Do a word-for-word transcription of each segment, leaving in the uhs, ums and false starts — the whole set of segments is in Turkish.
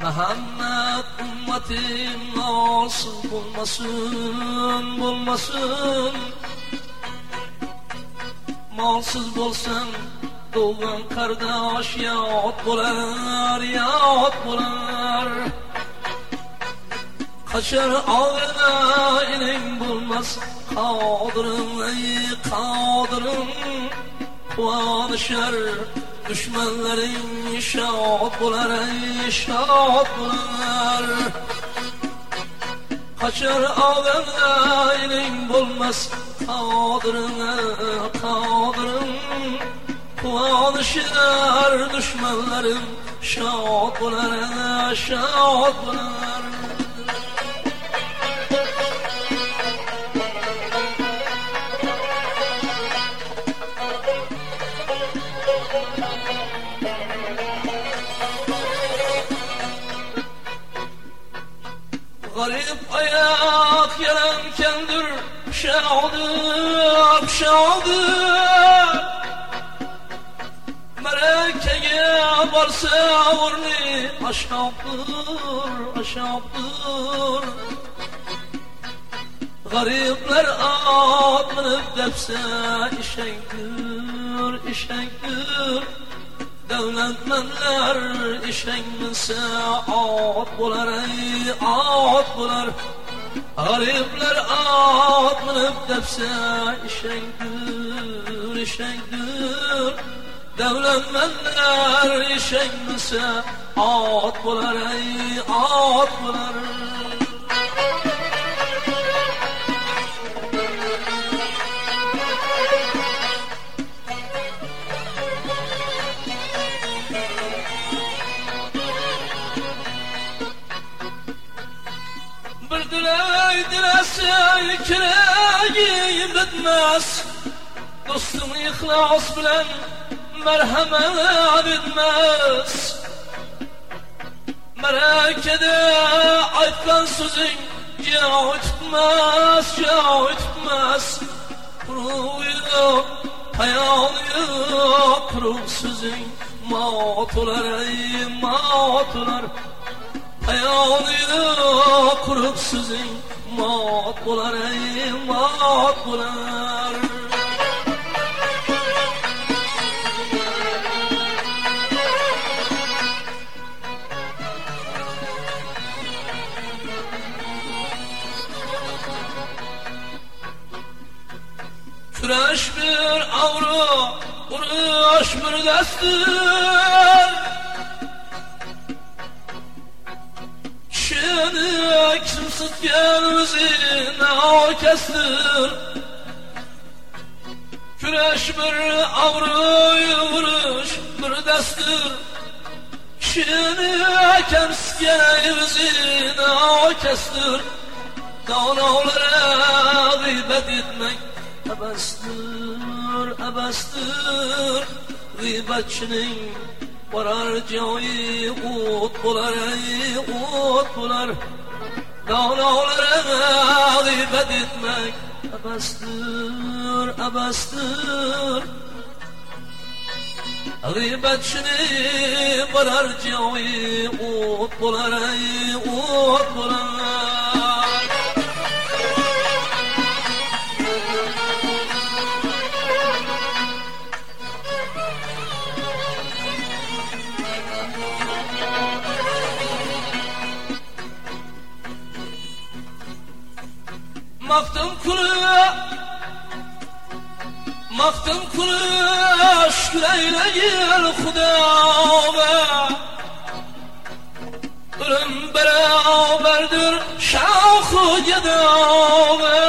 Muhammed ümmetim nasıl bulmasın, bulmasın. Malsız bolsan doğan kardeş yat bular, yat bular. Kaçar ağına ilim bulmaz kadırın, ey kadırın. Kuanışar düşmanların şad bular, ey şad bular. Kaçar ağına ilim bulmaz kadırın, kadırın. Kuanışar düşmanların şad bular, şad bular. Garip ayak yarankendir şadır, şadır. Merekeye varsa vurni aşağıdır, aşağıdır. Garipler at minip depse işektir, işektir. Devletmenler işenminse at bular, ey at bular. Garipler at minip depse işektir, işektir. Devletmenler işenminse at bular, ey at bular. Diley dilese kireğim bitmez. Dostum ihlas bilen merhamet bitmez. Merakede aytkan sözün cevap tutmaz, cevap tutmaz. Kuruyu hayalıyor, kuru sözün mat olar, ey mat olar. Hayalıyla kurup sözün mat bular, ey mat bular. Küreş bir avru, uğraş bir destur. Şenik simsıt gelmezine o kestir. Küreş bir avruyu vuruş bir destur. Şenik simsıt gelmezine o kestir. Dağlara gıybet etmek ebestir, ebestir. Gıybetçinin varar cayı ut bular, ey ut bular. Dağlara gıybet etmek ebestir, ebestir. Gıybetçini varar cayı ut bular, ey ut bular. Maktım kulu, maktım kulu, şükreyle gel Hudâve. Ölüm beraberdir şahı gedâve.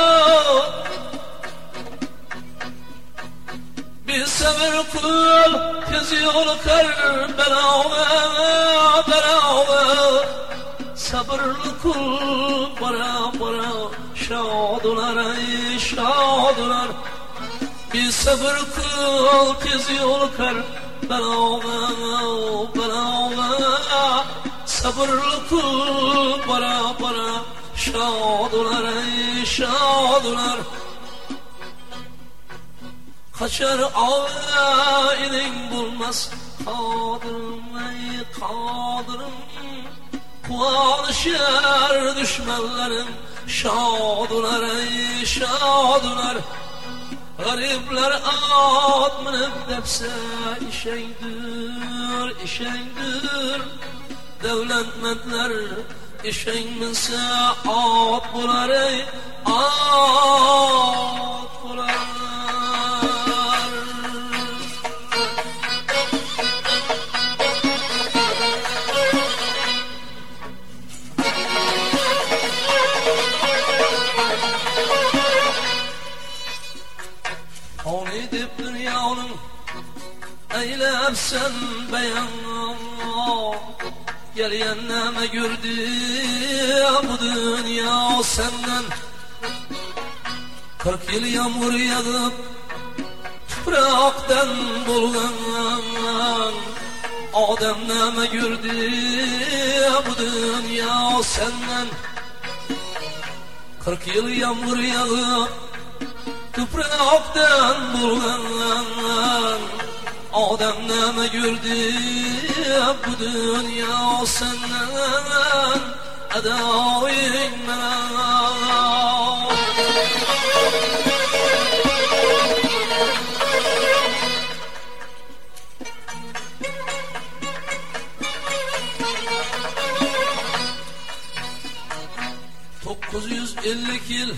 Bir sabır kul, tez yol kar belâve, belâve. Sabırlı kul bara bara şadular, ey şadular. Bir sabır kul tez yol kar belâve, belâve. Sabırlı kul bara bara şadular, ey şadular. Kaçar ağına bulmaz kadırım, ey kadırım. Kuvalışır düşmanların şadular ey şadular. Garipler at minip depse işeydir işeydir. Devletmetler işeyminse at bular ey at bular. On edip dünyanın eylersen beyan. Gelyenleme gördü bu dünya senden. Kırk yıl yağmur yağıp topraktan bulgan. Ademneme gördü bu dünya senden. Kırk yıl yağmur yağıp topraktan bulgan. Ademneme gördü bu dünya senden. Edavin men. Dokuz yüz ellik yıl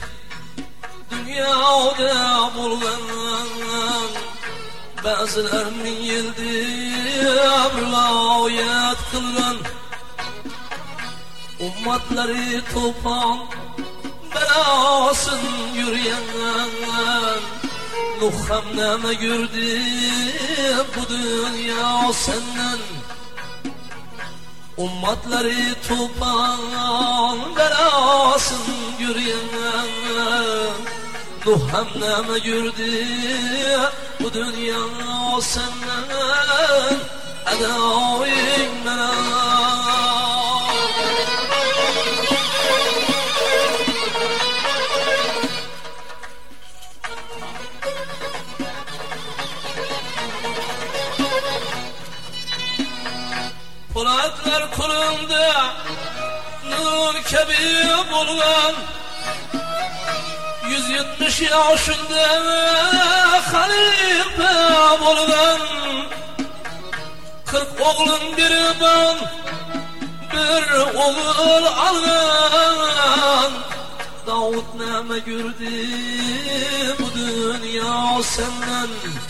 dünyada bulgan. Bazılar min yıldır rivayet kılgan. Ummatları topan belasın yürüyen. Nuh hamneme gördü bu dünya senden. Ummatları topan belasın yürüyen. Nuh hamneme gördü bu dünya senden. Edavin men. Polatlar kolunda nur kebi bulgan. Yüz yetmiş yaşında halife bulgan. Kırk oğlun bir ban bir oğul algan. Davut neme gördü bu dünya senden.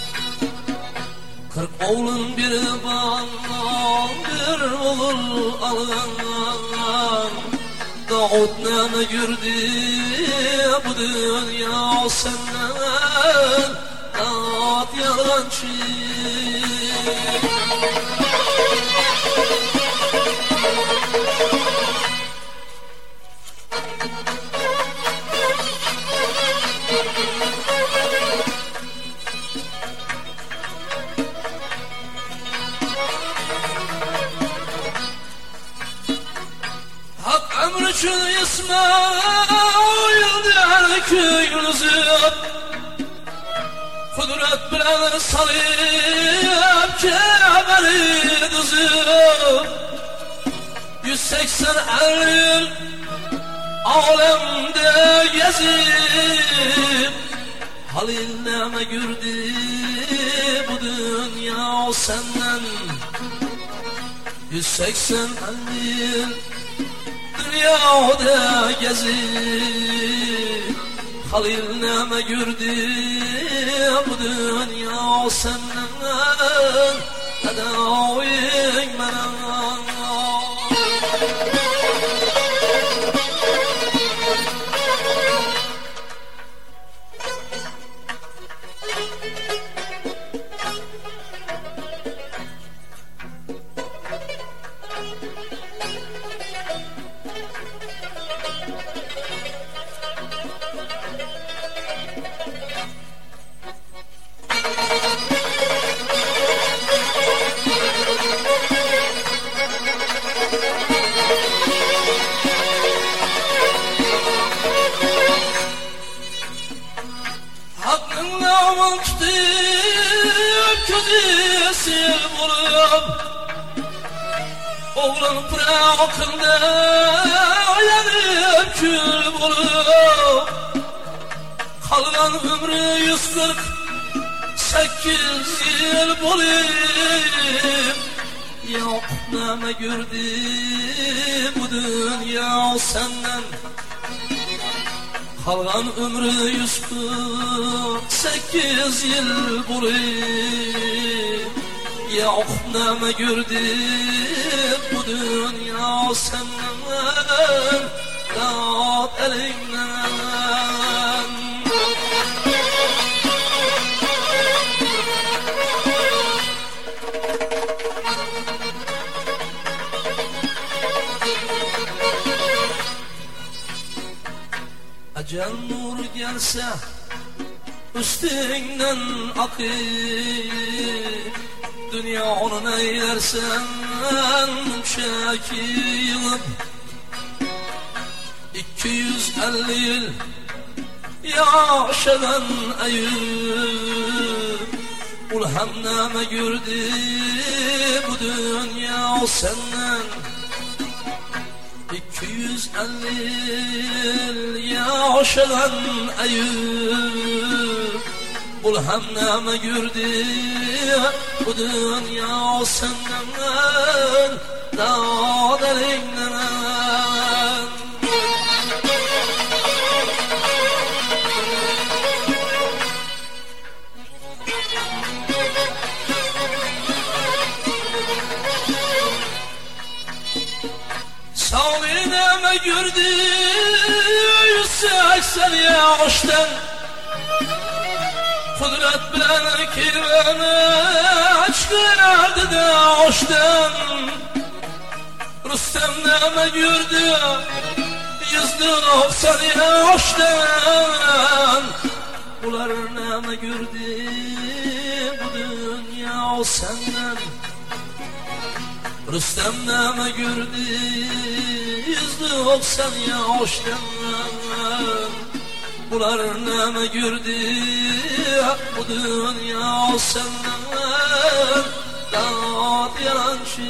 Kırk oğlun bir ban bir oğul algan. Davut neme gördü bu dünya senden. Davut yalancı. Ömür için İsmail der köyünüzü. Kudret bilen salip kemeri düzüp. Yüz seksen yıl alemde gezip. Halil neme gördü bu dünya senden. Yüz seksen yıl dünyada gezip. Halil neme gördü bu dünya senden. Edavin men. pırakında yanıp kül bulup kalgan ömrü yüz kırk sekiz yıl bulup yok neme gördü bu dünya senden kalgan ömrü yüz kırk sekiz yıl bulup yok neme gördü bu dünya senden dağıt elinden. Ecel nur gelse üstünden akıp dünya onu neylersen çekip iki yüz elli yıl yaşadan Eyüp ul hem neme gördü bu dünya senden iki yüz elli yıl yaşadan Eyüp ul hem neme gördü bu dünya senden dağ derinden. Sağlığına gördü yüz seksen yaştan kudret bilen kirveni çıkardı da hoştan Rüstem neme gördü yüz doksan yaştan ular neme gördü bu dünya senden Rüstem neme gördü yüz doksan yaştan bular neme gördü bu dünya senden dağıt yalancı.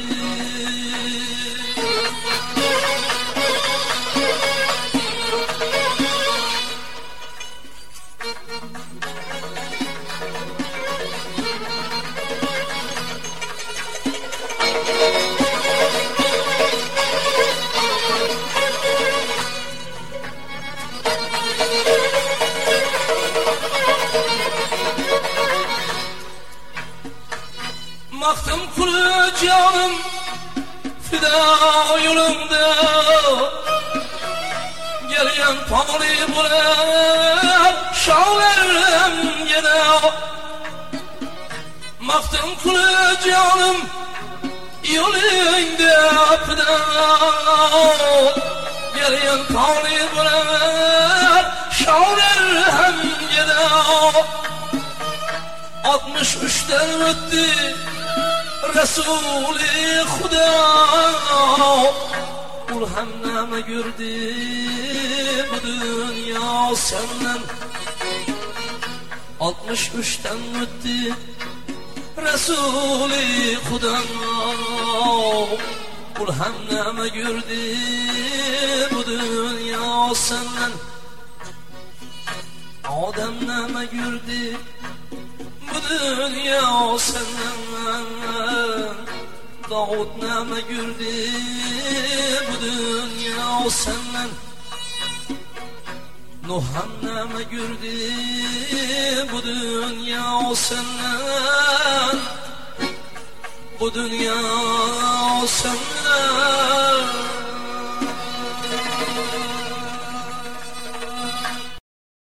Baktım kulu canım fida yolumda gelen pali bular şağlarım yine Baktım kulu canım yolunda fida gelen pali bular şağlarım yine altmış üçten öttü Resul-i Huda ul hem neme gördü bu dünya senden altmış üçten öttü Resul-i Huda ul hem neme gördü bu dünya senden Adem neme gördü bu dünya senden Davud neme gördü bu dünya senden Nuh neme gördü bu dünya senden Bu dünya senden